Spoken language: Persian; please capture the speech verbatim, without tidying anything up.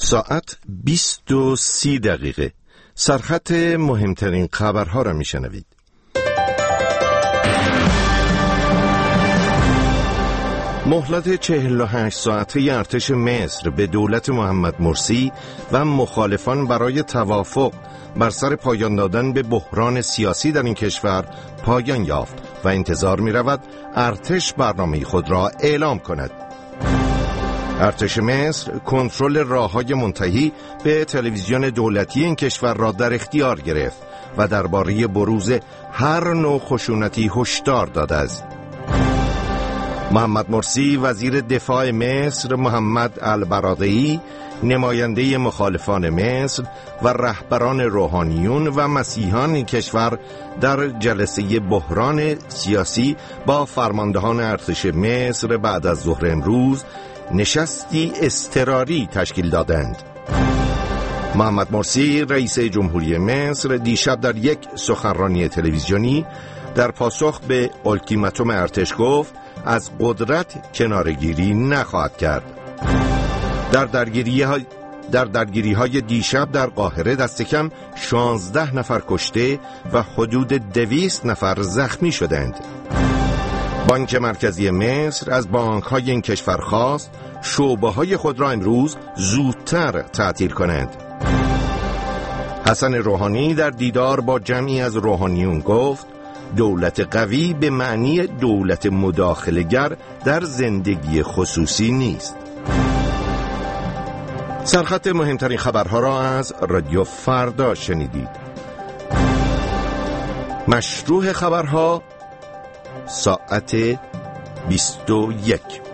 ساعت بیست و سی دقیقه. سرخط مهمترین خبرها را میشنوید. مهلت چهل و هشت ساعته ارتش مصر به دولت محمد مرسی و مخالفان برای توافق بر سر پایان دادن به بحران سیاسی در این کشور پایان یافت و انتظار می رود ارتش برنامه خود را اعلام کند. ارتش مصر کنترل راه‌های منتهی به تلویزیون دولتی این کشور را در اختیار گرفت و درباره بروز هر نوع خشونتی هشدار داده است. محمد مرسی وزیر دفاع مصر، محمد البرادعی نماینده مخالفان مصر و رهبران روحانیون و مسیحیان این کشور در جلسه بحران سیاسی با فرماندهان ارتش مصر بعد از ظهر امروز نشستی اضطراری تشکیل دادند. محمد مرسی رئیس جمهوری مصر دیشب در یک سخنرانی تلویزیونی در پاسخ به اولتیماتوم ارتش گفت از قدرت کنارگیری نخواهد کرد. در درگیری های در درگیری های دیشب در قاهره دست کم شانزده نفر کشته و حدود دویست نفر زخمی شدند. بانک مرکزی مصر از بانک های این کشور خواست شعبه های خود را امروز زودتر تعطیل کنند. حسن روحانی در دیدار با جمعی از روحانیون گفت دولت قوی به معنی دولت مداخله‌گر در زندگی خصوصی نیست. سرخط مهمترین خبرها را از رادیو فردا شنیدید. مشروع خبرها ساعت بیست و یک.